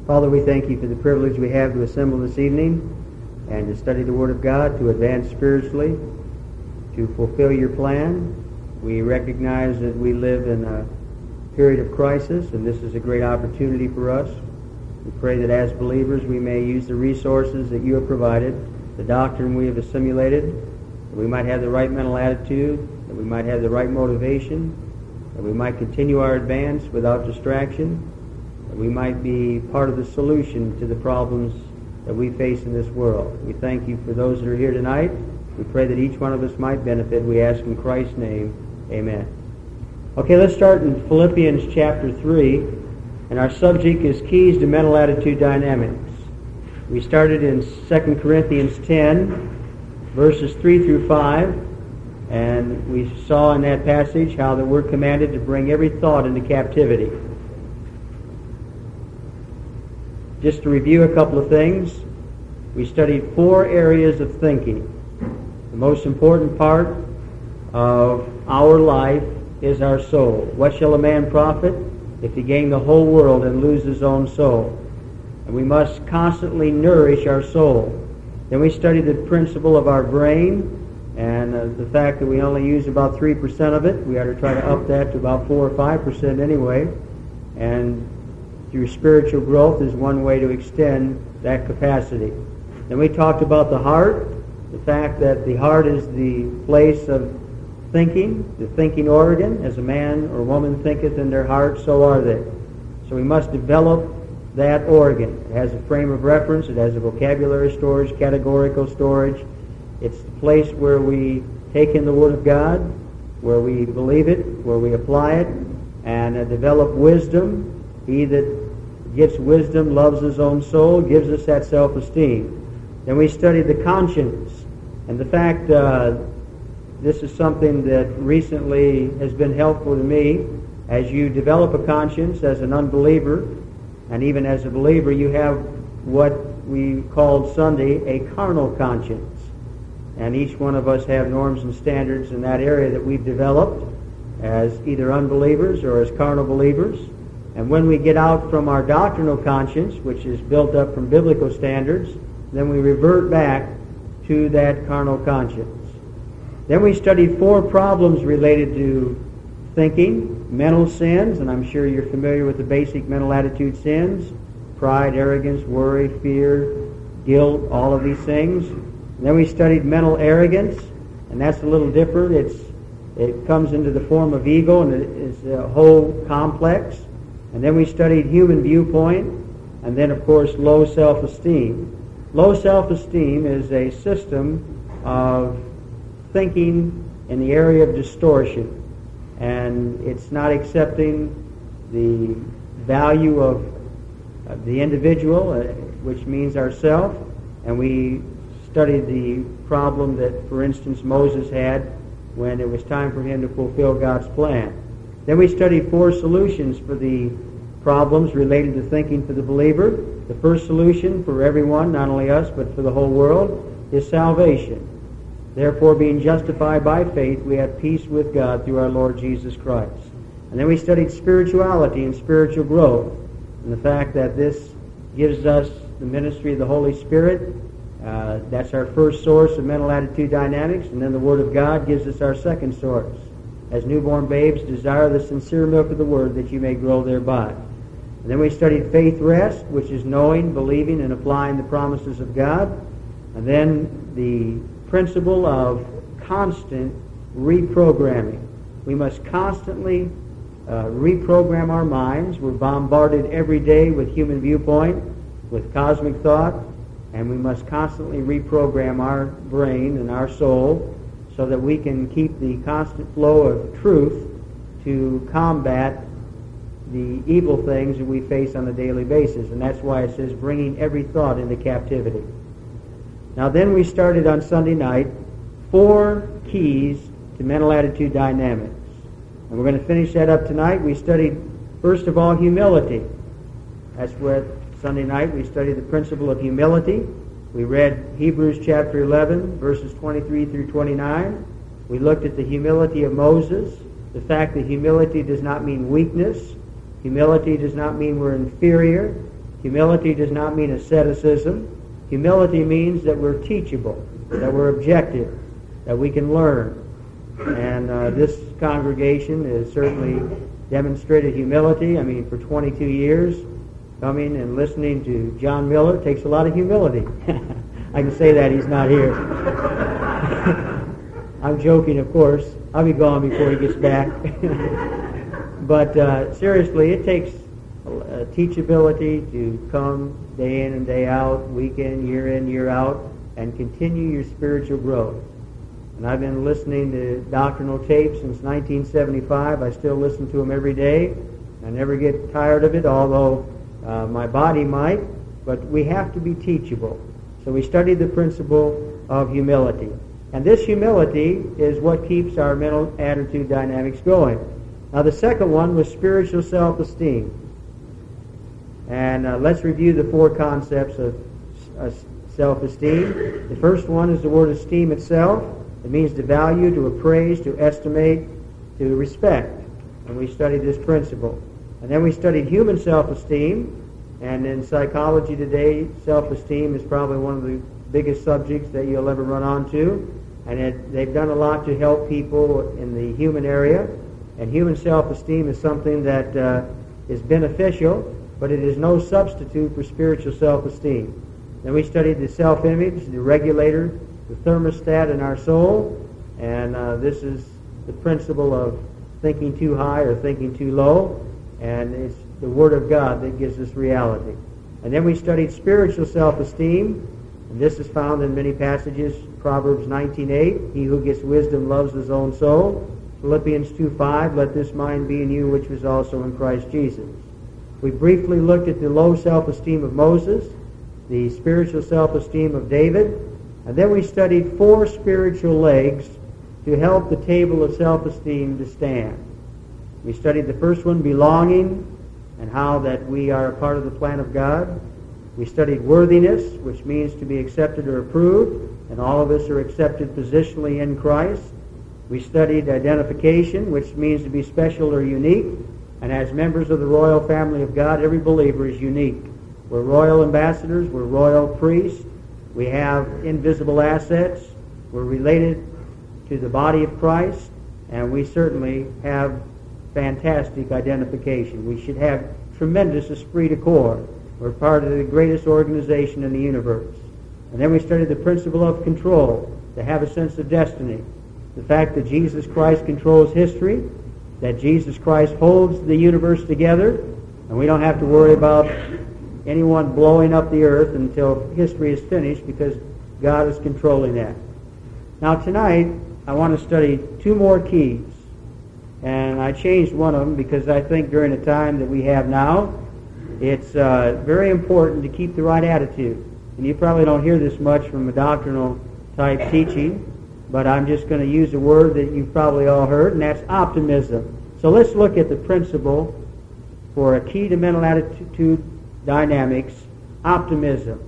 Father, we thank you for the privilege we have to assemble this evening and to study the Word of God, to advance spiritually, to fulfill your plan. We recognize that we live in a period of crisis, and this is a great opportunity for us. We pray that as believers we may use the resources that you have provided, the doctrine we have assimilated, that we might have the right mental attitude, that we might have the right motivation, that we might continue our advance without distraction, that we might be part of the solution to the problems that we face in this world. We thank you for those that are here tonight. We pray that each one of us might benefit. We ask in Christ's name, amen. Okay, let's start in Philippians chapter 3, and our subject is Keys to Mental Attitude Dynamics. We started in 2 Corinthians 10, verses 3 through 5, and we saw in that passage how that we're commanded to bring every thought into captivity. Just to review a couple of things, we studied 4 areas of thinking. The most important part of our life is our soul. What shall a man profit if he gain the whole world and lose his own soul? And we must constantly nourish our soul. Then we studied the principle of our brain and the fact that we only use about 3% of it. We ought to try to up that to about 4 or 5% anyway. And through spiritual growth is one way to extend that capacity. Then we talked about the heart, the fact that the heart is the place of thinking, the thinking organ. As a man or woman thinketh in their heart, so are they. So we must develop that organ. It has a frame of reference, it has a vocabulary storage, categorical storage. It's the place where we take in the Word of God, where we believe it, where we apply it, and develop wisdom. He that gets wisdom loves his own soul, gives us that self-esteem. Then we studied the conscience, and the fact this is something that recently has been helpful to me. As you develop a conscience as an unbeliever, and even as a believer, you have what we called Sunday a carnal conscience. And each one of us have norms and standards in that area that we've developed as either unbelievers or as carnal believers. And when we get out from our doctrinal conscience, which is built up from biblical standards, then we revert back to that carnal conscience. Then we studied 4 problems related to thinking, mental sins, and I'm sure you're familiar with the basic mental attitude sins: pride, arrogance, worry, fear, guilt, all of these things. And then we studied mental arrogance, and that's a little different. It comes into the form of ego, and it's a whole complex. And then we studied human viewpoint, and then, of course, low self-esteem. Low self-esteem is a system of thinking in the area of distortion, and it's not accepting the value of the individual, which means ourself. And we studied the problem that, for instance, Moses had when it was time for him to fulfill God's plan. Then we studied 4 solutions for the problems related to thinking for the believer. The first solution for everyone, not only us, but for the whole world, is salvation. Therefore, being justified by faith, we have peace with God through our Lord Jesus Christ. And then we studied spirituality and spiritual growth, and the fact that this gives us the ministry of the Holy Spirit. That's our first source of mental attitude dynamics, and then the Word of God gives us our second source. As newborn babes, desire the sincere milk of the Word, that you may grow thereby. And then we studied faith rest, which is knowing, believing, and applying the promises of God. And then the principle of constant reprogramming. We must constantly reprogram our minds. We're bombarded every day with human viewpoint, with cosmic thought, and we must constantly reprogram our brain and our soul so that we can keep the constant flow of truth to combat the evil things that we face on a daily basis. And that's why it says bringing every thought into captivity. Now then we started on Sunday night 4 keys to mental attitude dynamics. And we're going to finish that up tonight. We studied, first of all, humility. That's what Sunday night we studied the principle of humility. We read Hebrews chapter 11, verses 23 through 29. We looked at the humility of Moses, the fact that humility does not mean weakness. Humility does not mean we're inferior. Humility does not mean asceticism. Humility means that we're teachable, that we're objective, that we can learn. And this congregation has certainly demonstrated humility. I mean, for 22 years, coming and listening to John Miller takes a lot of humility. I can say that, he's not here. I'm joking, of course. I'll be gone before he gets back. But seriously, it takes teachability to come day in and day out, week in, year out, and continue your spiritual growth. And I've been listening to doctrinal tapes since 1975. I still listen to them every day. I never get tired of it, although my body might. But we have to be teachable. So we study the principle of humility. And this humility is what keeps our mental attitude dynamics going. Now the second one was spiritual self-esteem. And let's review the four concepts of self-esteem. The first one is the word esteem itself. It means to value, to appraise, to estimate, to respect. And we studied this principle. And then we studied human self-esteem. And in psychology today, self-esteem is probably one of the biggest subjects that you'll ever run onto. And they've done a lot to help people in the human area. And human self-esteem is something that is beneficial, but it is no substitute for spiritual self-esteem. Then we studied the self-image, the regulator, the thermostat in our soul, and this is the principle of thinking too high or thinking too low, and it's the Word of God that gives us reality. And then we studied spiritual self-esteem, and this is found in many passages. Proverbs 19:8, he who gets wisdom loves his own soul. Philippians 2:5, let this mind be in you which was also in Christ Jesus. We briefly looked at the low self-esteem of Moses, the spiritual self-esteem of David, and then we studied four spiritual legs to help the table of self-esteem to stand. We studied the first one, belonging, and how that we are a part of the plan of God. We studied worthiness, which means to be accepted or approved, and all of us are accepted positionally in Christ. We studied identification, which means to be special or unique. And as members of the royal family of God, every believer is unique. We're royal ambassadors. We're royal priests. We have invisible assets. We're related to the body of Christ. And we certainly have fantastic identification. We should have tremendous esprit de corps. We're part of the greatest organization in the universe. And then we studied the principle of control, to have a sense of destiny. The fact that Jesus Christ controls history, that Jesus Christ holds the universe together, and we don't have to worry about anyone blowing up the earth until history is finished, because God is controlling that. Now tonight, I want to study two more keys. And I changed one of them because I think during the time that we have now, it's very important to keep the right attitude. And you probably don't hear this much from a doctrinal type teaching, but I'm just going to use a word that you've probably all heard, and that's optimism. So let's look at the principle for a key to mental attitude dynamics, optimism.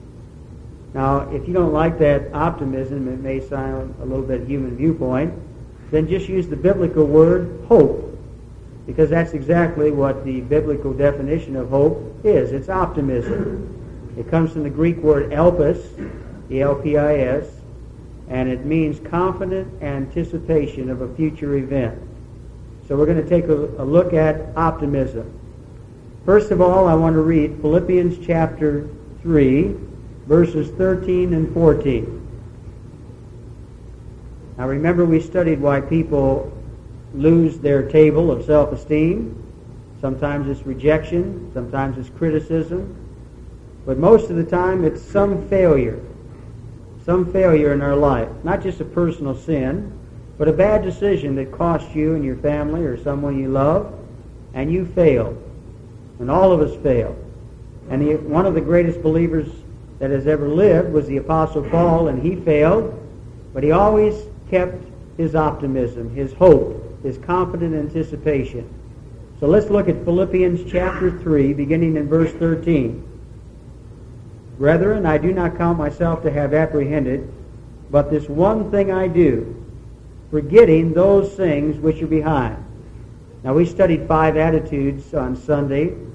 Now, if you don't like that optimism, it may sound a little bit human viewpoint, then just use the biblical word hope, because that's exactly what the biblical definition of hope is. It's optimism. It comes from the Greek word elpis, E-L-P-I-S, and it means confident anticipation of a future event. So we're going to take a look at optimism. First of all, I want to read Philippians chapter 3, verses 13 and 14. Now remember, we studied why people lose their table of self-esteem. Sometimes it's rejection, sometimes it's criticism, but most of the time it's some failure in our life. Not just a personal sin, but a bad decision that cost you and your family or someone you love, and you failed. And all of us fail. And one of the greatest believers that has ever lived was the Apostle Paul, and he failed, but he always kept his optimism, his hope, his confident anticipation. So let's look at Philippians chapter 3, beginning in verse 13. Brethren, I do not count myself to have apprehended, but this one thing I do, forgetting those things which are behind. Now we studied 5 attitudes on Sunday,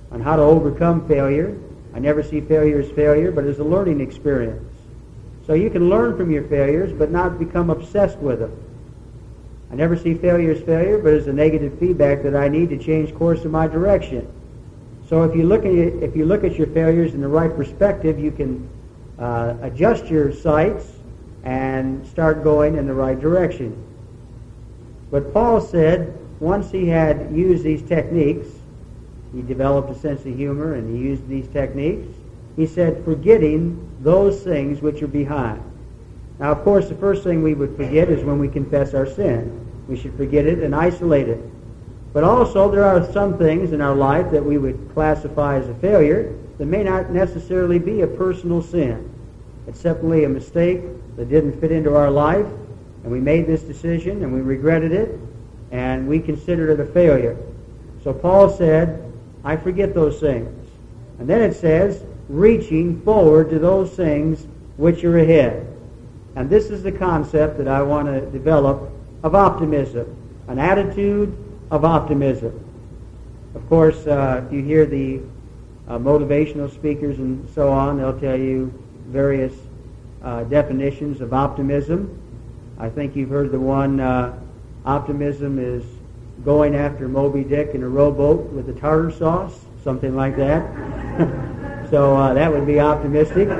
on how to overcome failure. I never see failure as failure, but as a learning experience. So you can learn from your failures, but not become obsessed with them. I never see failure as failure, but as a negative feedback that I need to change course in my direction. So if you look at your failures in the right perspective, you can adjust your sights and start going in the right direction. But Paul said once he had used these techniques, he developed a sense of humor and he used these techniques, he said, forgetting those things which are behind. Now, of course, the first thing we would forget is when we confess our sin. We should forget it and isolate it. But also, there are some things in our life that we would classify as a failure that may not necessarily be a personal sin. It's simply a mistake that didn't fit into our life, and we made this decision, and we regretted it, and we considered it a failure. So Paul said, I forget those things. And then it says, reaching forward to those things which are ahead. And this is the concept that I want to develop of optimism, an attitude of optimism. Of course, if you hear the motivational speakers and so on, they'll tell you various definitions of optimism. I think you've heard the one, optimism is going after Moby Dick in a rowboat with a tartar sauce, something like that. So that would be optimistic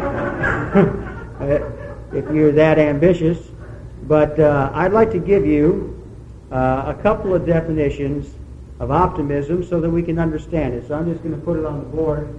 if you're that ambitious. But I'd like to give you a couple of definitions of optimism so that we can understand it. So I'm just going to put it on the board.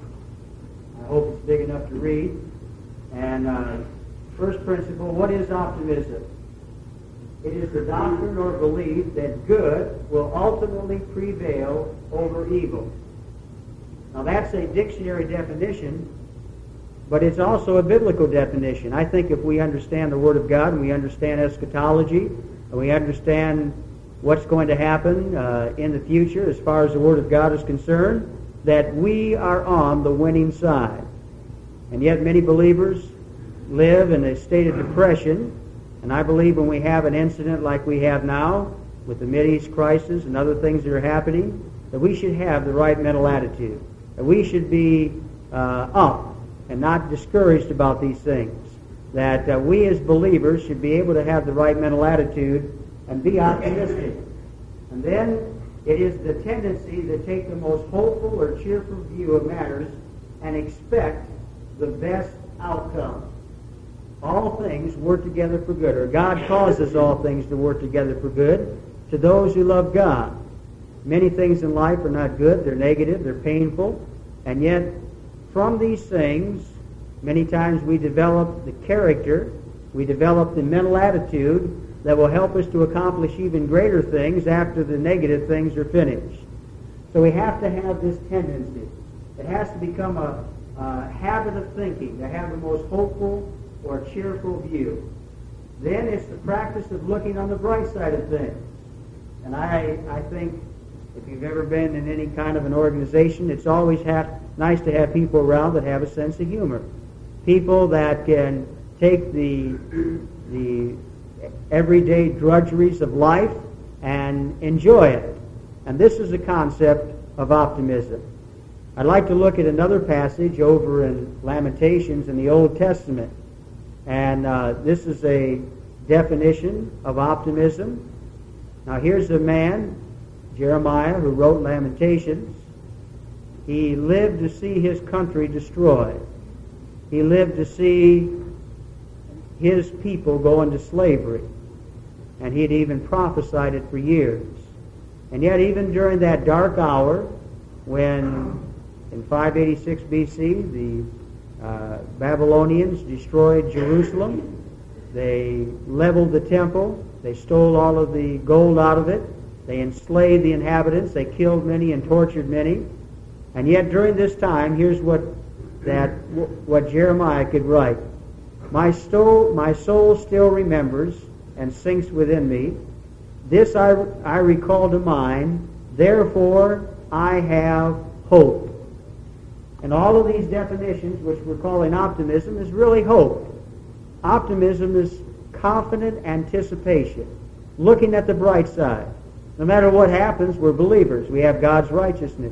I hope it's big enough to read. And first principle, what is optimism? It is the doctrine or belief that good will ultimately prevail over evil. Now that's a dictionary definition, but it's also a biblical definition. I think if we understand the Word of God and we understand eschatology and we understand what's going to happen in the future as far as the Word of God is concerned, that we are on the winning side. And yet many believers live in a state of depression. And I believe when we have an incident like we have now with the Mideast crisis and other things that are happening, that we should have the right mental attitude. That we should be up and not discouraged about these things. That we as believers should be able to have the right mental attitude and be optimistic. And then it is the tendency to take the most hopeful or cheerful view of matters and expect the best outcome. All things work together for good, or God causes all things to work together for good to those who love God. Many things in life are not good, they're negative, they're painful, and yet from these things, many times we develop the character, we develop the mental attitude that will help us to accomplish even greater things after the negative things are finished. So we have to have this tendency. It has to become a habit of thinking, to have the most hopeful or cheerful view. Then it's the practice of looking on the bright side of things. And I think if you've ever been in any kind of an organization, it's always nice to have people around that have a sense of humor. People that can take the everyday drudgeries of life and enjoy it. And this is the concept of optimism. I'd like to look at another passage over in Lamentations in the Old Testament. And this is a definition of optimism. Now here's a man, Jeremiah, who wrote Lamentations. He lived to see his country destroyed. He lived to see his people go into slavery. And he had even prophesied it for years. And yet even during that dark hour, when in 586 B.C., the Babylonians destroyed Jerusalem. They leveled the temple. They stole all of the gold out of it. They enslaved the inhabitants. They killed many and tortured many. And yet during this time, here's what Jeremiah could write. My soul still remembers and sinks within me. This I recall to mind. Therefore I have hope. And all of these definitions, which we're calling optimism, is really hope. Optimism is confident anticipation, looking at the bright side. No matter what happens, we're believers. We have God's righteousness.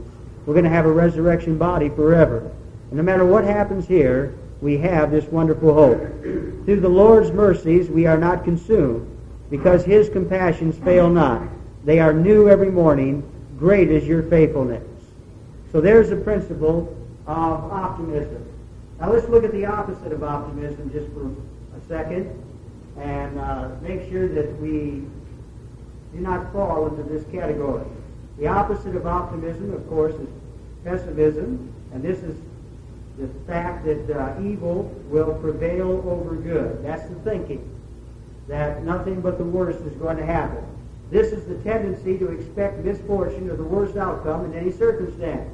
we're going to have a resurrection body forever. And no matter what happens here, we have this wonderful hope. Through the Lord's mercies we are not consumed, because His compassions fail not. They are new every morning. Great is your faithfulness. So there's the principle of optimism. Now let's look at the opposite of optimism just for a second, and make sure that we do not fall into this category. The opposite of optimism, of course, is pessimism, and this is the fact that evil will prevail over good. That's the thinking, that nothing but the worst is going to happen. This is the tendency to expect misfortune or the worst outcome in any circumstance.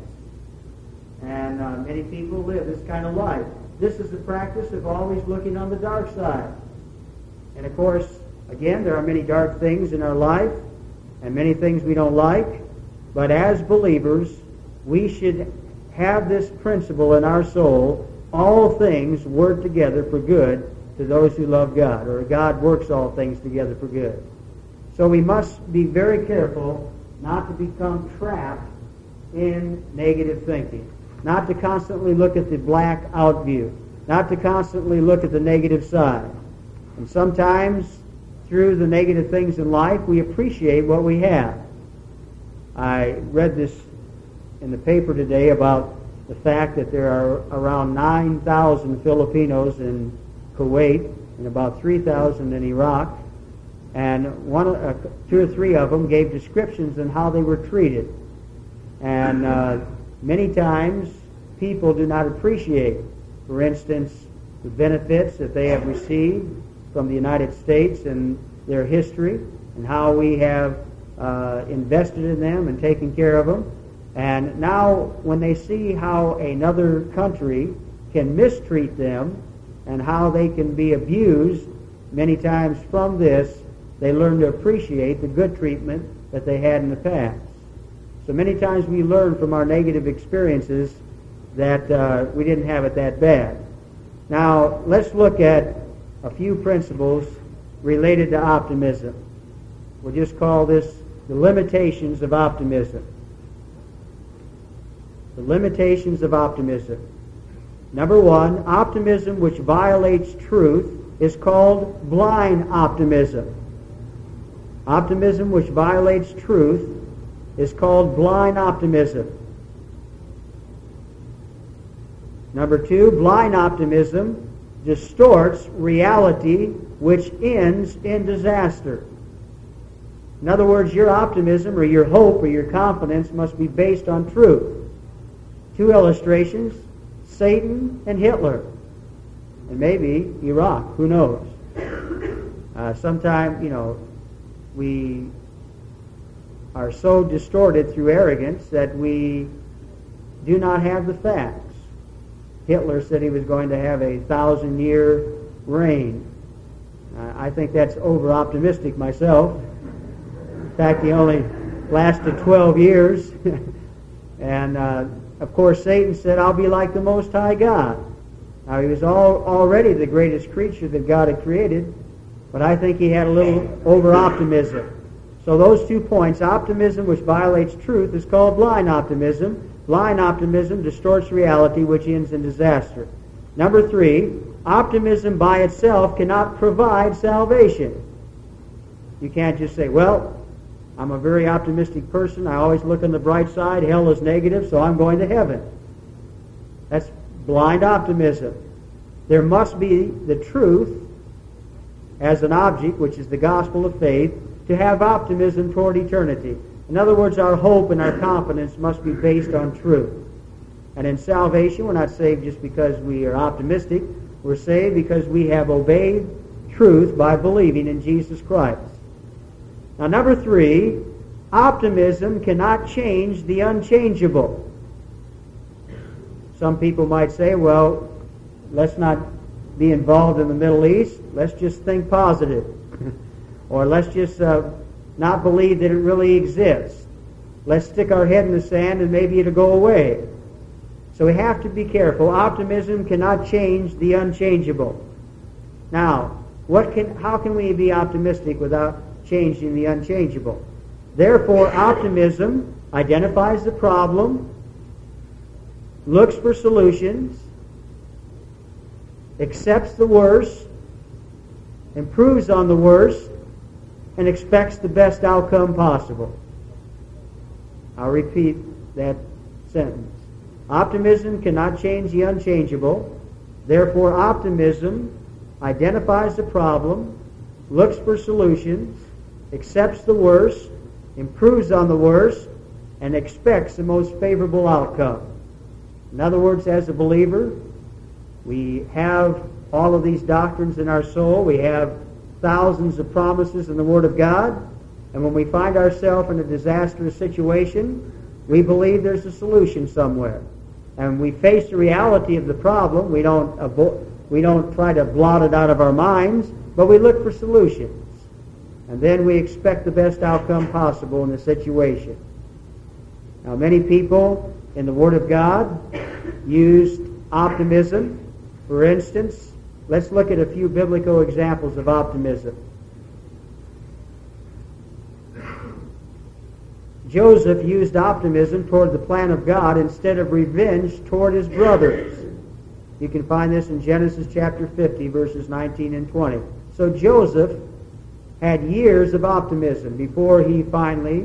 And many people live this kind of life. This is the practice of always looking on the dark side. And of course, again, there are many dark things in our life and many things we don't like. But as believers, we should have this principle in our soul: all things work together for good to those who love God, or God works all things together for good. So we must be very careful not to become trapped in negative thinking, not to constantly look at the black out view, not to constantly look at the negative side. And sometimes through the negative things in life, we appreciate what we have. I read this in the paper today about the fact that there are around 9,000 Filipinos in Kuwait and about 3,000 in Iraq, and two or three of them gave descriptions on how they were treated. And many times people do not appreciate, for instance, the benefits that they have received from the United States and their history, and how we have invested in them and taken care of them. And now when they see how another country can mistreat them and how they can be abused many times from this, they learn to appreciate the good treatment that they had in the past. So many times we learn from our negative experiences that we didn't have it that bad. Now let's look at a few principles related to optimism. We'll just call this the limitations of optimism. The limitations of optimism. Number one, optimism which violates truth is called blind optimism. Optimism which violates truth is called blind optimism. Number two, blind optimism distorts reality, which ends in disaster. In other words, your optimism or your hope or your confidence must be based on truth. Two illustrations: Satan and Hitler, and maybe Iraq. Who knows? Sometimes, we are so distorted through arrogance that we do not have the facts. Hitler said he was going to have a 1,000-year reign. I think that's over-optimistic myself. In fact, he only lasted 12 years. And, of course, Satan said, "I'll be like the Most High God." Now, he was already the greatest creature that God had created, but I think he had a little over-optimism. So those 2 points, optimism which violates truth is called blind optimism. Blind optimism distorts reality, which ends in disaster. Number 3, optimism by itself cannot provide salvation. You can't just say, well, I'm a very optimistic person. I always look on the bright side. Hell is negative, so I'm going to heaven. That's blind optimism. There must be the truth as an object, which is the gospel of faith, to have optimism toward eternity. In other words, our hope and our confidence must be based on truth. And in salvation, we're not saved just because we are optimistic. We're saved because we have obeyed truth by believing in Jesus Christ. Now, number 3, optimism cannot change the unchangeable. Some people might say, well, let's not be involved in the Middle East. Let's just think positive. Or let's just not believe that it really exists. Let's stick our head in the sand and maybe it'll go away. So we have to be careful. Optimism cannot change the unchangeable. Now, how can we be optimistic without changing the unchangeable? Therefore, optimism identifies the problem, looks for solutions, accepts the worst, improves on the worst, and expects the best outcome possible. I'll repeat that sentence. Optimism cannot change the unchangeable. Therefore, optimism identifies the problem, looks for solutions, accepts the worst, improves on the worst, and expects the most favorable outcome. In other words, as a believer, we have all of these doctrines in our soul. We have thousands of promises in the Word of God. And when we find ourselves in a disastrous situation, we believe there's a solution somewhere. And we face the reality of the problem. We don't try to blot it out of our minds, but we look for solutions. And then we expect the best outcome possible in the situation. Now, many people in the Word of God used optimism. For instance, let's look at a few biblical examples of optimism. Joseph used optimism toward the plan of God instead of revenge toward his brothers. You can find this in Genesis chapter 50, verses 19 and 20. So Joseph had years of optimism before he finally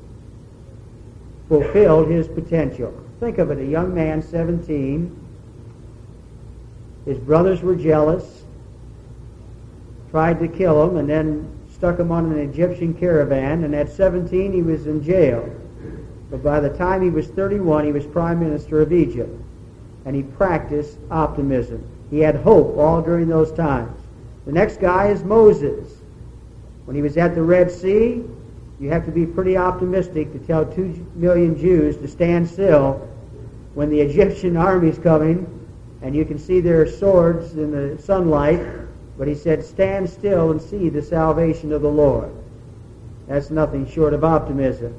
fulfilled his potential. Think of it, a young man, 17. His brothers were jealous, tried to kill him, and then stuck him on an Egyptian caravan, and at 17 he was in jail. But by the time he was 31, he was prime minister of Egypt, and he practiced optimism. He had hope all during those times. The next guy is Moses. When he was at the Red Sea, you have to be pretty optimistic to tell 2 million Jews to stand still when the Egyptian army's coming, and you can see their swords in the sunlight. But he said, stand still and see the salvation of the Lord. That's nothing short of optimism.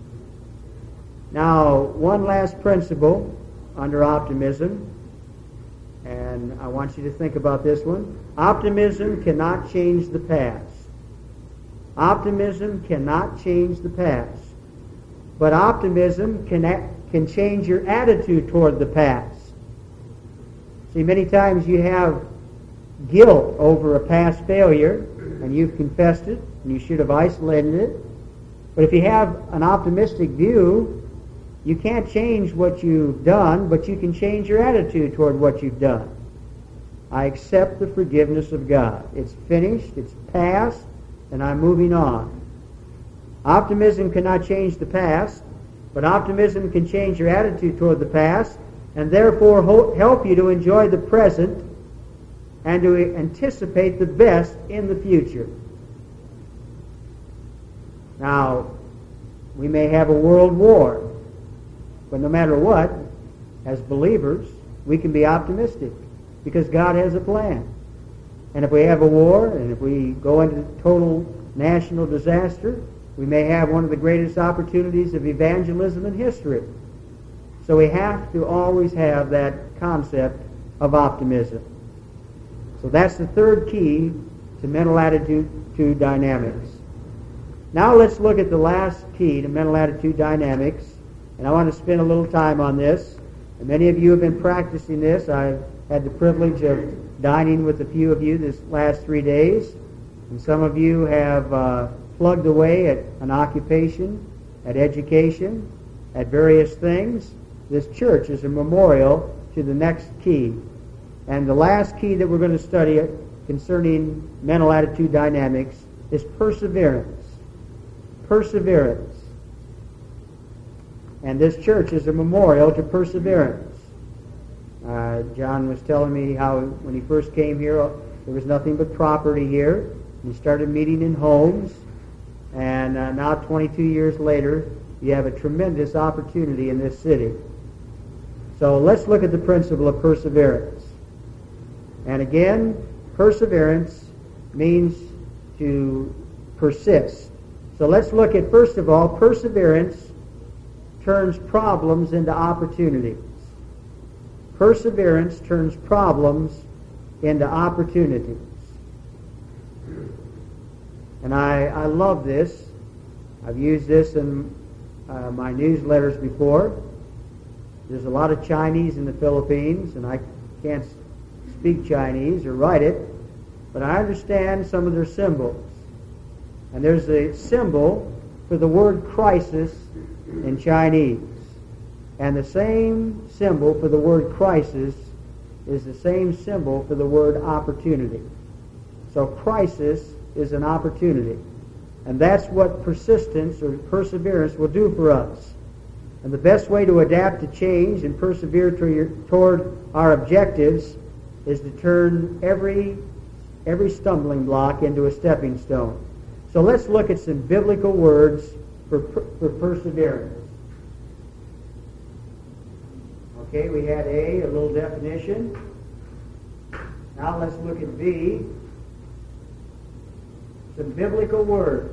Now, one last principle under optimism, and I want you to think about this one. Optimism cannot change the past. Optimism cannot change the past. But optimism can change your attitude toward the past. See, many times you have guilt over a past failure, and you've confessed it, and you should have isolated it. But if you have an optimistic view, you can't change what you've done, but you can change your attitude toward what you've done. I accept the forgiveness of God. It's finished, it's past, and I'm moving on. Optimism cannot change the past, but optimism can change your attitude toward the past, and therefore help you to enjoy the present and to anticipate the best in the future. Now, we may have a world war, but no matter what, as believers, we can be optimistic because God has a plan. And if we have a war, and if we go into total national disaster, we may have one of the greatest opportunities of evangelism in history. So we have to always have that concept of optimism. So that's the third key to mental attitude dynamics. Now let's look at the last key to mental attitude dynamics, and I want to spend a little time on this. And many of you have been practicing this. I've had the privilege of dining with a few of you this last 3 days, and some of you have plugged away at an occupation, at education, at various things. This church is a memorial to the next key. And the last key that we're going to study concerning mental attitude dynamics is perseverance. Perseverance. And this church is a memorial to perseverance. John was telling me how when he first came here, there was nothing but property here. He started meeting in homes. And now 22 years later, you have a tremendous opportunity in this city. So let's look at the principle of perseverance. And again, perseverance means to persist. So let's look at, first of all, perseverance turns problems into opportunities. Perseverance turns problems into opportunities. And I love this. I've used this in my newsletters before. There's a lot of Chinese in the Philippines, and I can't speak Chinese or write it, but I understand some of their symbols. And there's a symbol for the word crisis in Chinese. And the same symbol for the word crisis is the same symbol for the word opportunity. So crisis is an opportunity. And that's what persistence or perseverance will do for us. And the best way to adapt to change and persevere toward our objectives is to turn every stumbling block into a stepping stone. So let's look at some biblical words for perseverance. Okay, we had A little definition. Now let's look at B, some biblical words.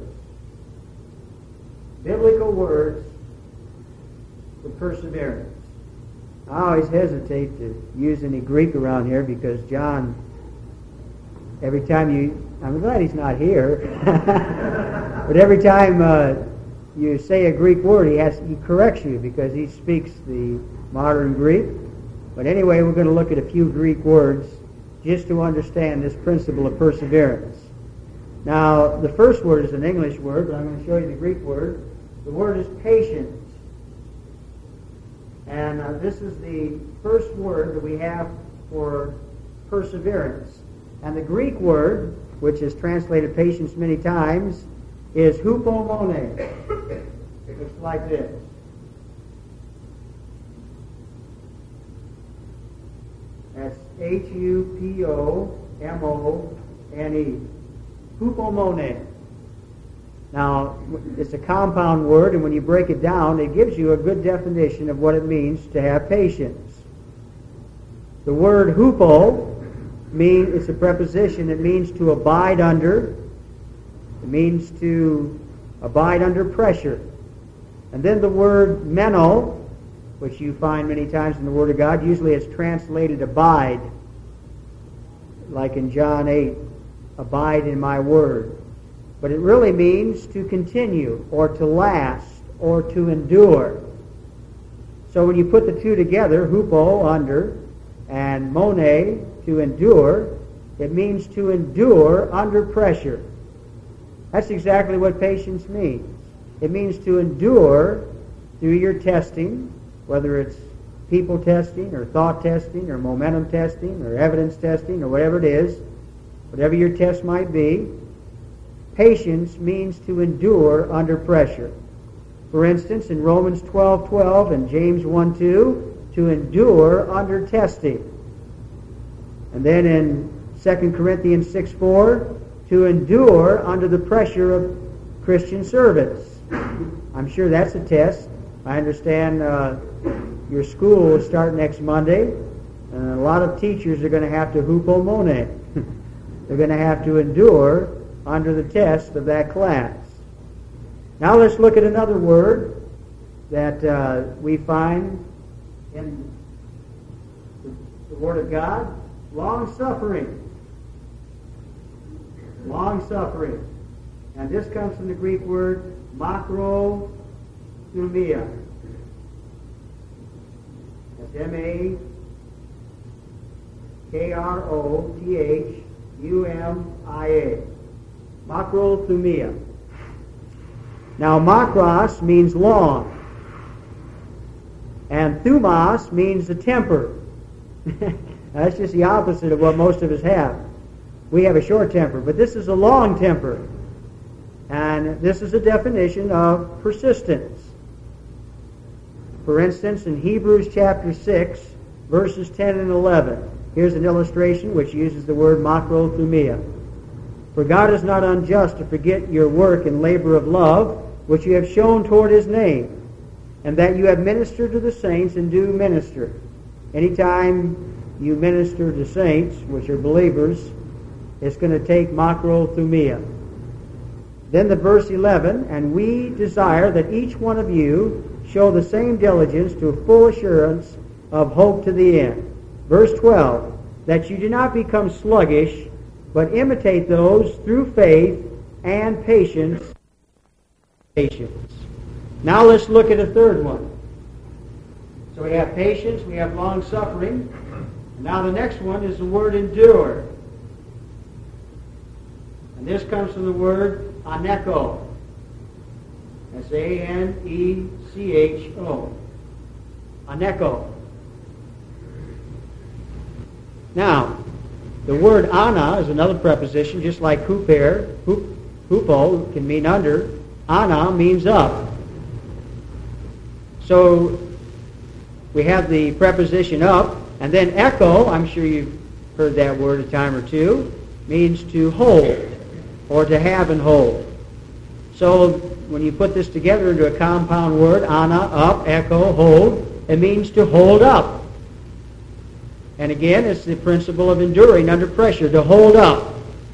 Biblical words for perseverance. I always hesitate to use any Greek around here because John, every time I'm glad he's not here, but every time you say a Greek word, he corrects you because he speaks the modern Greek. But anyway, we're going to look at a few Greek words just to understand this principle of perseverance. Now, the first word is an English word, but I'm going to show you the Greek word. The word is patience. And this is the first word that we have for perseverance. And the Greek word, which is translated patience many times, is hupomone. It looks like this. That's Hupomone. Hupomone. Now, it's a compound word, and when you break it down, it gives you a good definition of what it means to have patience. The word hupo it's a preposition. It means to abide under. It means to abide under pressure. And then the word meno, which you find many times in the Word of God, usually it's translated abide, like in John 8, abide in my word. But it really means to continue, or to last, or to endure. So when you put the two together, hupo, under, and mone, to endure, it means to endure under pressure. That's exactly what patience means. It means to endure through your testing, whether it's people testing, or thought testing, or momentum testing, or evidence testing, or whatever it is, whatever your test might be. Patience means to endure under pressure. For instance, in Romans 12:12 and James 1:2, to endure under testing. And then in 2 Corinthians 6:4, to endure under the pressure of Christian service. I'm sure that's a test. I understand your school will start next Monday, and a lot of teachers are going to have to hupomone. They're going to have to endure under the test of that class. Now let's look at another word that we find in the Word of God. Long-suffering. Long-suffering. And this comes from the Greek word makrothumia. That's makrothumia. Makrothumia. Now, makros means long, and thumos means the temper. That's just the opposite of what most of us have. We have a short temper, but this is a long temper. And this is a definition of persistence. For instance, in Hebrews chapter 6, verses 10 and 11, here's an illustration which uses the word makrothumia. For God is not unjust to forget your work and labor of love, which you have shown toward His name, and that you have ministered to the saints and do minister. Anytime you minister to saints, which are believers, it's going to take makrothumia. Then the verse 11, and we desire that each one of you show the same diligence to a full assurance of hope to the end. Verse 12, that you do not become sluggish, but imitate those through faith and patience. Now let's look at a third one. So we have patience, we have long suffering. Now the next one is the word endure. And this comes from the word anecho. That's A-N-E-C-H-O. Anecho. Now, the word ana is another preposition, just like huper. Hupo can mean under. Ana means up. So we have the preposition up, and then echo, I'm sure you've heard that word a time or two, means to hold or to have and hold. So when you put this together into a compound word, ana, up, echo, hold, it means to hold up. And again, it's the principle of enduring under pressure, to hold up.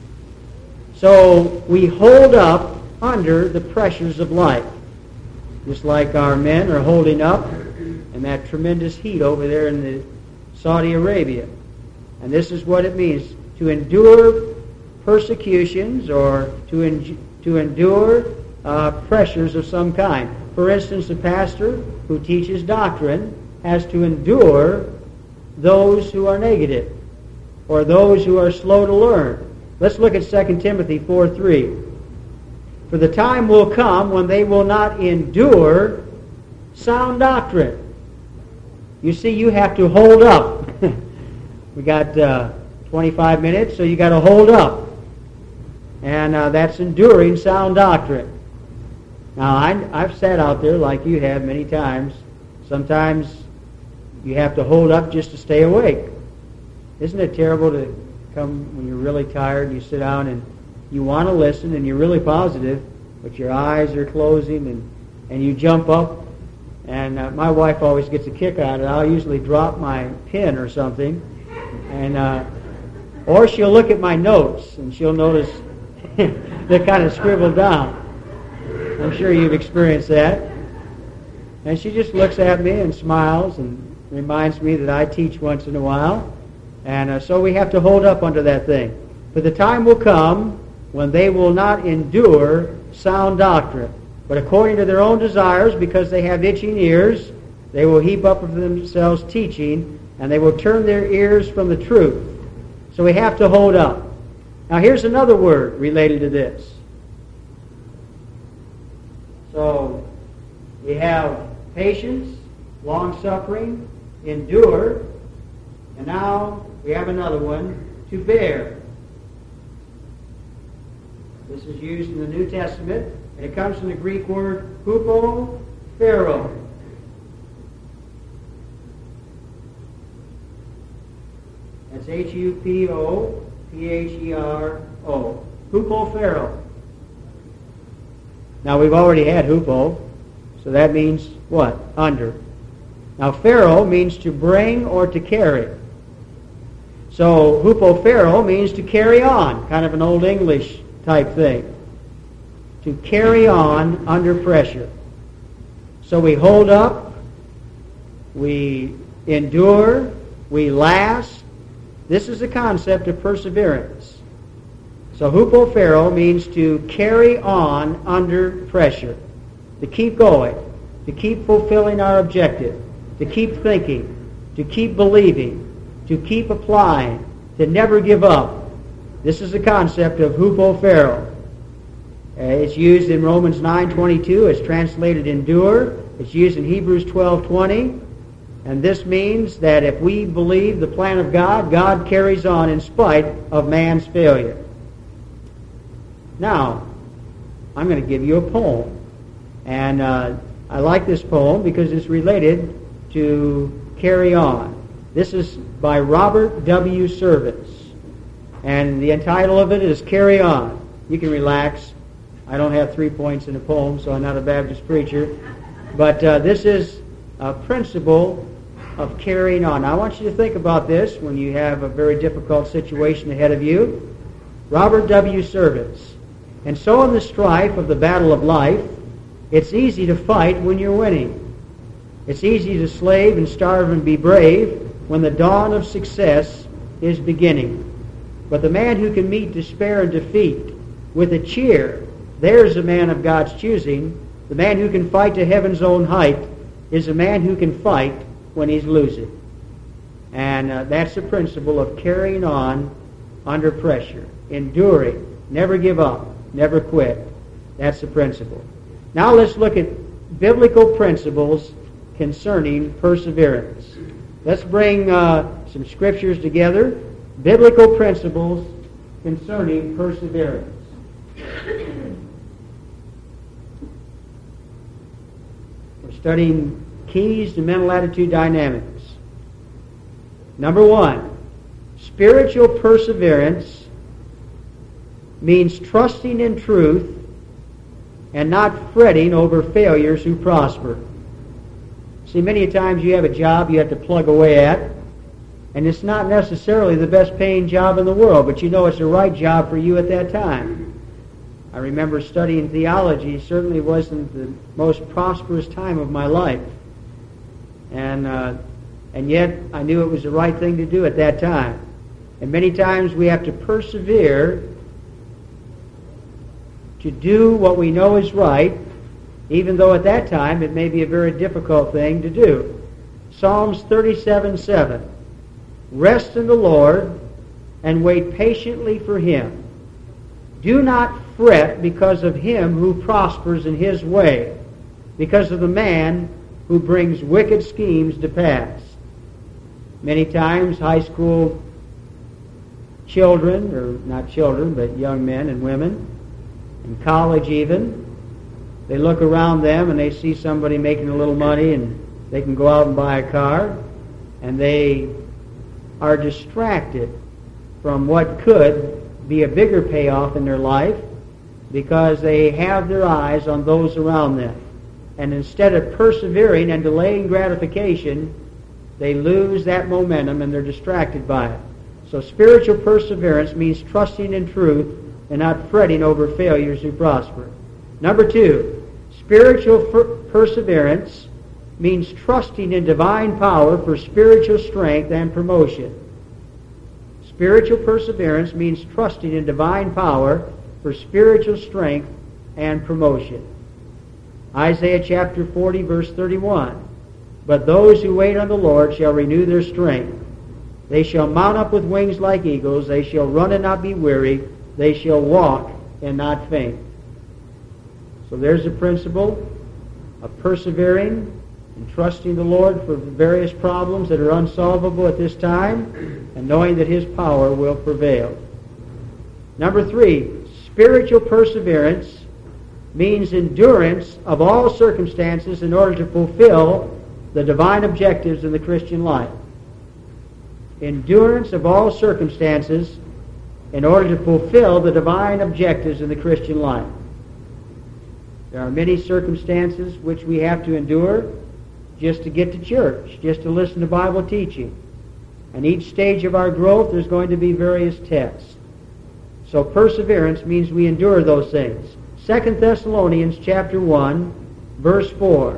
So we hold up under the pressures of life, just like our men are holding up in that tremendous heat over there in the Saudi Arabia. And this is what it means, to endure persecutions or to endure pressures of some kind. For instance, a pastor who teaches doctrine has to endure those who are negative or those who are slow to learn. Let's look at 2 Timothy 4:3. For the time will come when they will not endure sound doctrine. You see, you have to hold up. We got 25 minutes, so you got to hold up. And that's enduring sound doctrine. Now, I've sat out there like you have many times. Sometimes you have to hold up just to stay awake. Isn't it terrible to come when you're really tired and you sit down and you want to listen and you're really positive, but your eyes are closing and you jump up. And my wife always gets a kick out of it. I'll usually drop my pen or something. And or she'll look at my notes and she'll notice they're kind of scribbled down. I'm sure you've experienced that. And she just looks at me and smiles and reminds me that I teach once in a while. And so we have to hold up under that thing. For the time will come when they will not endure sound doctrine, but according to their own desires, because they have itching ears, they will heap up of themselves teaching, and they will turn their ears from the truth. So we have to hold up. Now here's another word related to this. So we have patience, long-suffering, endure, and now we have another one, to bear. This is used in the New Testament, and it comes from the Greek word hupophero. That's H-U-P-O-P-H-E-R-O. Hupophero. Now we've already had hupo, so that means what? Under. Now phero means to bring or to carry. So hupophero means to carry on, kind of an Old English type thing. To carry on under pressure. So we hold up, we endure, we last. This is the concept of perseverance. So hupophero means to carry on under pressure, to keep going, to keep fulfilling our objective, to keep thinking, to keep believing, to keep applying, to never give up. This is the concept of hupophero. It's used in Romans 9:22. It's translated endure. It's used in Hebrews 12:20. And this means that if we believe the plan of God, God carries on in spite of man's failure. Now, I'm going to give you a poem. And I like this poem because it's related to carry on. This is by Robert W. Service. And the title of it is Carry On. You can relax. I don't have 3 points in a poem, so I'm not a Baptist preacher. But this is a principle of carrying on. Now, I want you to think about this when you have a very difficult situation ahead of you. Robert W. Service. And so in the strife of the battle of life, it's easy to fight when you're winning. It's easy to slave and starve and be brave when the dawn of success is beginning. But the man who can meet despair and defeat with a cheer, there's a man of God's choosing. The man who can fight to heaven's own height is a man who can fight when he's losing. And that's the principle of carrying on under pressure, enduring, never give up, never quit. That's the principle. Now let's look at biblical principles concerning perseverance. Let's bring some scriptures together. Biblical principles concerning perseverance. We're studying keys to mental attitude dynamics. Number one, spiritual perseverance means trusting in truth and not fretting over failures who prosper. See, many times you have a job you have to plug away at, and it's not necessarily the best paying job in the world, but you know it's the right job for you at that time. I remember studying theology. It certainly wasn't the most prosperous time of my life. And yet I knew it was the right thing to do at that time. And many times we have to persevere to do what we know is right, even though at that time it may be a very difficult thing to do. Psalms 37:7. Rest in the Lord and wait patiently for Him. Do not fret because of him who prospers in his way, because of the man who brings wicked schemes to pass. Many times high school children, or not children, but young men and women, in college even, they look around them and they see somebody making a little money and they can go out and buy a car, and they are distracted from what could be a bigger payoff in their life because they have their eyes on those around them. And instead of persevering and delaying gratification, they lose that momentum and they're distracted by it. So spiritual perseverance means trusting in truth and not fretting over failures who prosper. Number two, spiritual perseverance means trusting in divine power for spiritual strength and promotion. Spiritual perseverance means trusting in divine power for spiritual strength and promotion. Isaiah chapter 40, verse 31. But those who wait on the Lord shall renew their strength. They shall mount up with wings like eagles. They shall run and not be weary. They shall walk and not faint. So there's the principle of persevering and trusting the Lord for various problems that are unsolvable at this time, and knowing that His power will prevail. Number three, spiritual perseverance means endurance of all circumstances in order to fulfill the divine objectives in the Christian life. Endurance of all circumstances in order to fulfill the divine objectives in the Christian life. There are many circumstances which we have to endure just to get to church, just to listen to Bible teaching. And each stage of our growth, there's going to be various tests. So perseverance means we endure those things. 2 Thessalonians chapter 1, verse 4.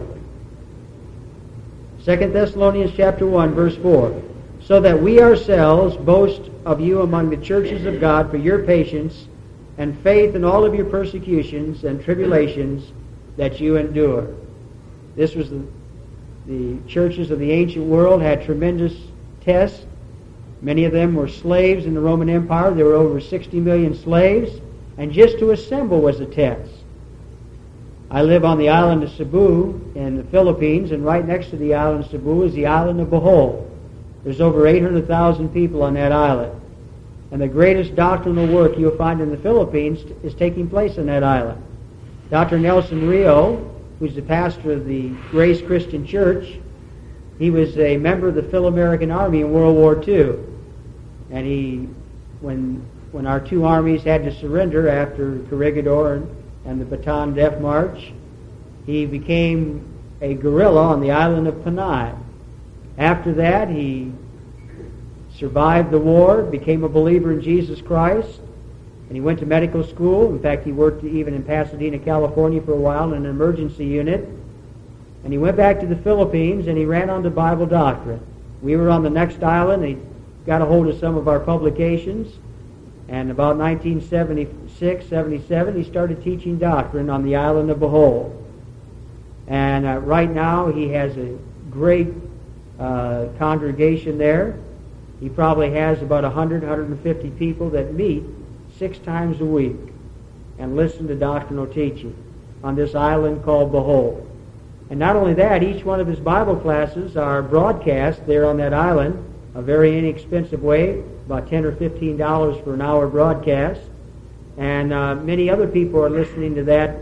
2 Thessalonians chapter 1, verse 4. So that we ourselves boast of you among the churches of God for your patience and faith in all of your persecutions and tribulations that you endure. This was the churches of the ancient world had tremendous tests. Many of them were slaves in the Roman Empire. There were over 60 million slaves, and just to assemble was a test. I live on the island of Cebu in the Philippines, and right next to the island of Cebu is the island of Bohol. There's over 800,000 people on that island. And the greatest doctrinal work you'll find in the Philippines is taking place on that island. Dr. Nelson Rio, who's the pastor of the Grace Christian Church, he was a member of the Phil-American Army in World War II. And when our two armies had to surrender after Corregidor and the Bataan Death March, he became a guerrilla on the island of Panay. After that, he survived the war, became a believer in Jesus Christ, and he went to medical school. In fact, he worked even in Pasadena, California for a while in an emergency unit. And he went back to the Philippines and he ran on to Bible doctrine. We were on the next island. He got a hold of some of our publications. And about 1976, 77, he started teaching doctrine on the island of Bohol. And right now he has a great congregation there. He probably has about 100, 150 people that meet 6 times a week and listen to doctrinal teaching on this island called Bohol. And not only that, each one of his Bible classes are broadcast there on that island, a very inexpensive way, about $10 or $15 for an hour broadcast. And many other people are listening to that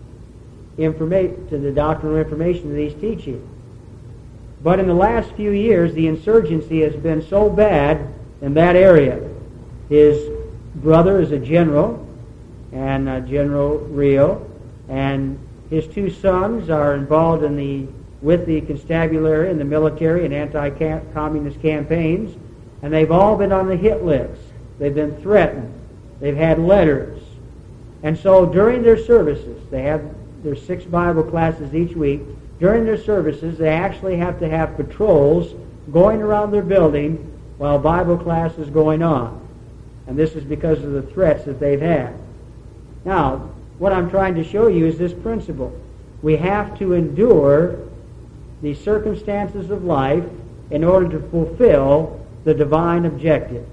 to the doctrinal information that he's teaching. But in the last few years, the insurgency has been so bad in that area. His brother is a general, and General Rio, and his 2 sons are involved with the constabulary and the military and anti-communist campaigns, and they've all been on the hit list. They've been threatened. They've had letters. And so during their services, they have their 6 Bible classes each week. During their services, they actually have to have patrols going around their building while Bible class is going on. And this is because of the threats that they've had. Now, what I'm trying to show you is this principle. We have to endure the circumstances of life in order to fulfill the divine objectives.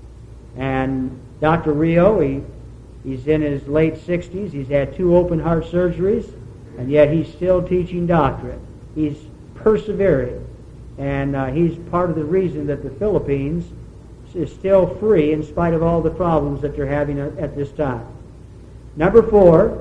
And Dr. Rio, he's in his late 60s. He's had 2 open heart surgeries, and yet he's still teaching doctrine. He's persevering, and he's part of the reason that the Philippines is still free in spite of all the problems that they're having at this time. Number 4,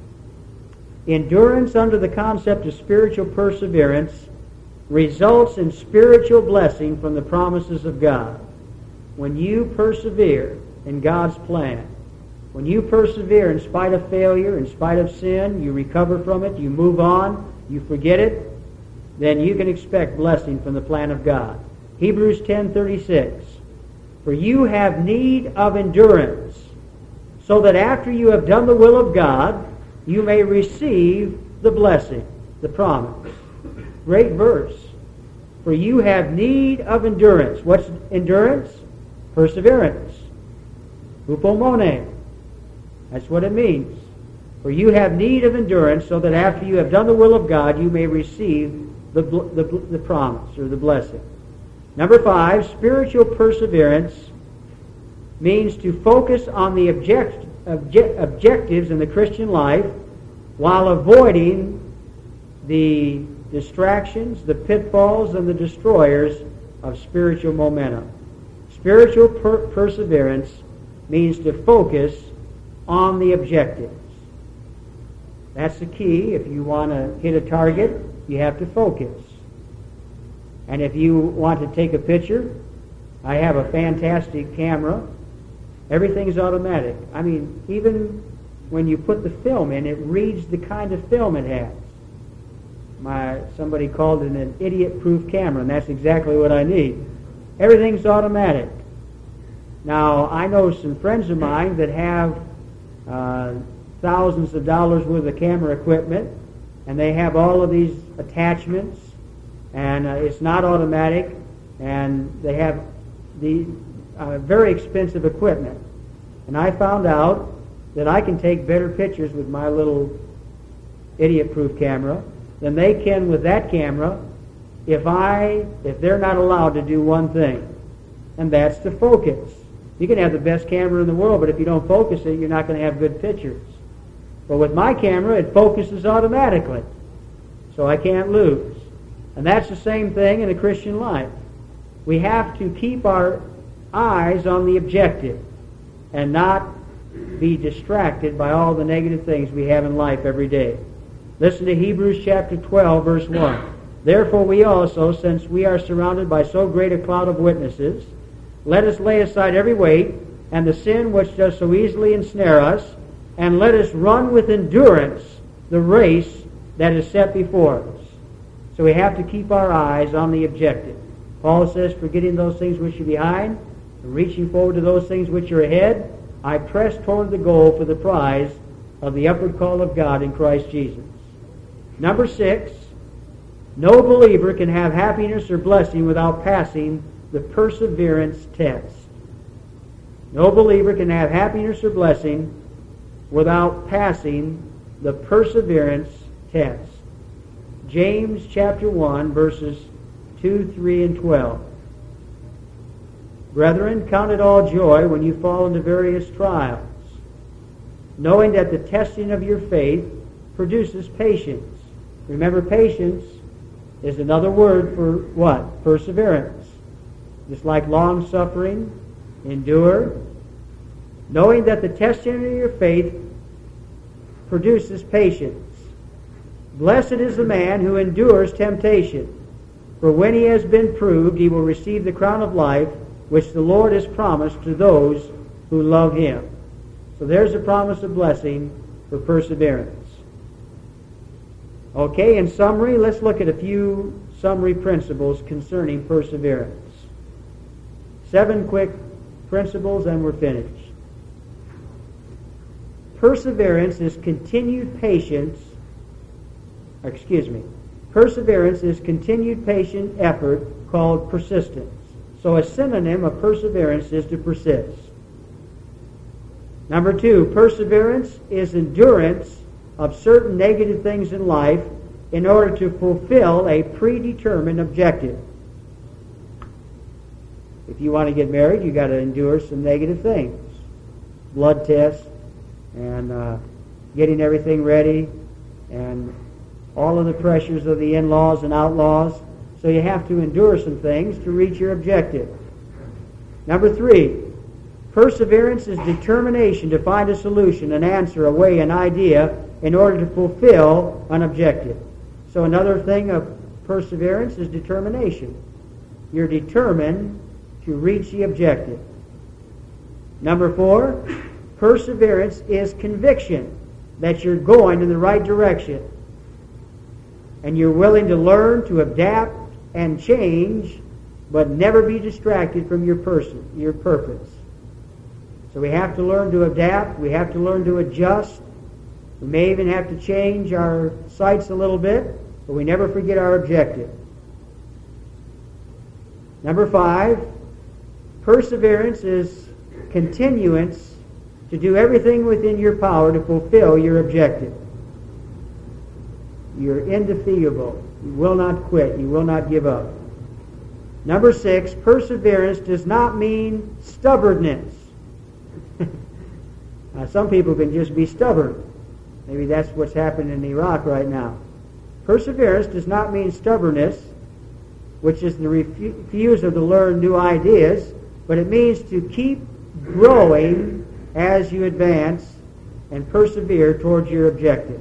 endurance under the concept of spiritual perseverance results in spiritual blessing from the promises of God. When you persevere in God's plan, when you persevere in spite of failure, in spite of sin, you recover from it, you move on, you forget it, then you can expect blessing from the plan of God. Hebrews 10:36, for you have need of endurance, so that after you have done the will of God, you may receive the blessing, the promise. Great verse. For you have need of endurance. What's endurance? Perseverance. Hupomone. That's what it means. For you have need of endurance, so that after you have done the will of God, you may receive the promise or the blessing. Number 5, spiritual perseverance means to focus on the objectives in the Christian life while avoiding the distractions, the pitfalls, and the destroyers of spiritual momentum. Spiritual perseverance means to focus on the objectives. That's the key. If you want to hit a target, you have to focus. And if you want to take a picture, I have a fantastic camera. Everything's automatic. I mean, even when you put the film in, it reads the kind of film it has. Somebody called it an idiot-proof camera, and that's exactly what I need. Everything's automatic. Now, I know some friends of mine that have thousands of dollars worth of camera equipment, and they have all of these attachments, and it's not automatic, and they have the very expensive equipment. And I found out that I can take better pictures with my little idiot-proof camera than they can with that camera if they're not allowed to do one thing, and that's to focus. You can have the best camera in the world, but if you don't focus it, you're not going to have good pictures. But with my camera, it focuses automatically, so I can't lose. And that's the same thing in the Christian life. We have to keep our eyes on the objective and not be distracted by all the negative things we have in life every day. Listen to Hebrews chapter 12, verse 1. Therefore we also, since we are surrounded by so great a cloud of witnesses, let us lay aside every weight and the sin which does so easily ensnare us, and let us run with endurance the race that is set before us. So we have to keep our eyes on the objective. Paul says, forgetting those things which are behind, and reaching forward to those things which are ahead, I press toward the goal for the prize of the upward call of God in Christ Jesus. Number 6, no believer can have happiness or blessing without passing the perseverance test. No believer can have happiness or blessing without passing the perseverance test. James chapter 1, verses 2, 3, and 12. Brethren, count it all joy when you fall into various trials, knowing that the testing of your faith produces patience. Remember, patience is another word for what? Perseverance. Just like long-suffering, endure. Knowing that the testing of your faith produces patience. Blessed is the man who endures temptation, for when he has been proved, he will receive the crown of life which the Lord has promised to those who love him. So there's a promise of blessing for perseverance. Okay, in summary, let's look at a few summary principles concerning perseverance. 7 quick principles and we're finished. Perseverance is continued patience. Perseverance is continued patient effort called persistence. So a synonym of perseverance is to persist. Number 2, perseverance is endurance of certain negative things in life in order to fulfill a predetermined objective. If you want to get married, you've got to endure some negative things. Blood tests and getting everything ready and all of the pressures of the in-laws and outlaws. So you have to endure some things to reach your objective. Number 3, perseverance is determination to find a solution, an answer, a way, an idea in order to fulfill an objective. So another thing of perseverance is determination. You're determined to reach the objective. Number 4, perseverance is conviction that you're going in the right direction. And you're willing to learn, to adapt, and change, but never be distracted from your purpose. So we have to learn to adapt. We have to learn to adjust. We may even have to change our sights a little bit, but we never forget our objective. Number 5, perseverance is continuance to do everything within your power to fulfill your objective. You're indefatigable. You will not quit. You will not give up. Number 6, perseverance does not mean stubbornness. Now, some people can just be stubborn. Maybe that's what's happening in Iraq right now. Perseverance does not mean stubbornness, which is the refusal to learn new ideas, but it means to keep growing as you advance and persevere towards your objective.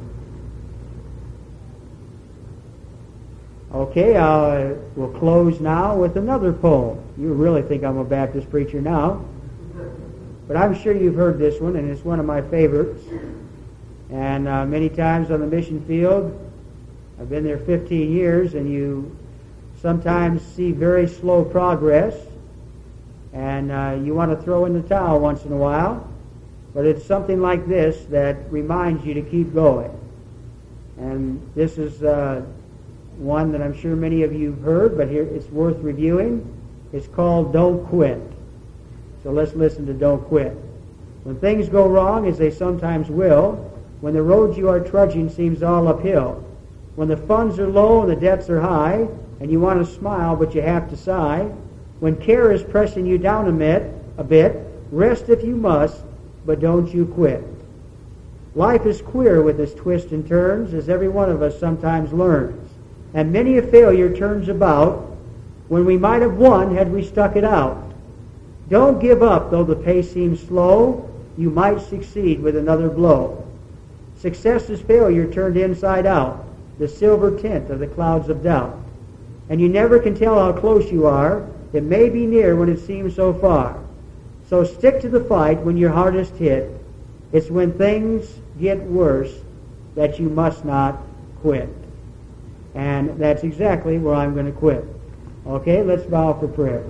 Okay, we'll close now with another poem. You really think I'm a Baptist preacher now, but I'm sure you've heard this one, and it's one of my favorites. And many times on the mission field, I've been there 15 years, and you sometimes see very slow progress, and you want to throw in the towel once in a while, but it's something like this that reminds you to keep going. And this is one that I'm sure many of you have heard, but here it's worth reviewing. It's called Don't Quit. So let's listen to Don't Quit. When things go wrong, as they sometimes will, when the road you are trudging seems all uphill, when the funds are low and the debts are high, and you want to smile but you have to sigh, when care is pressing you down a bit, rest if you must, but don't you quit. Life is queer with its twists and turns, as every one of us sometimes learns. And many a failure turns about when we might have won had we stuck it out. Don't give up, though the pace seems slow. You might succeed with another blow. Success is failure turned inside out, the silver tint of the clouds of doubt. And you never can tell how close you are. It may be near when it seems so far. So stick to the fight when you're hardest hit. It's when things get worse that you must not quit. And that's exactly where I'm going to quit. Okay, let's bow for prayer.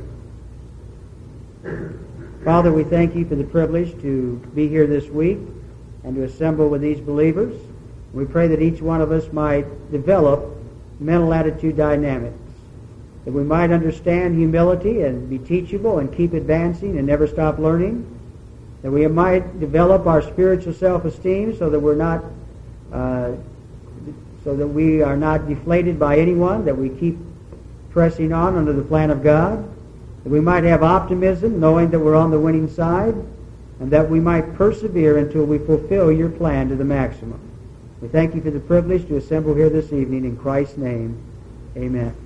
Father, we thank you for the privilege to be here this week and to assemble with these believers. We pray that each one of us might develop mental attitude dynamics, that we might understand humility and be teachable and keep advancing and never stop learning, that we might develop our spiritual self-esteem so that we are not deflated by anyone, that we keep pressing on under the plan of God, that we might have optimism, knowing that we're on the winning side, and that we might persevere until we fulfill your plan to the maximum. We thank you for the privilege to assemble here this evening. In Christ's name, amen.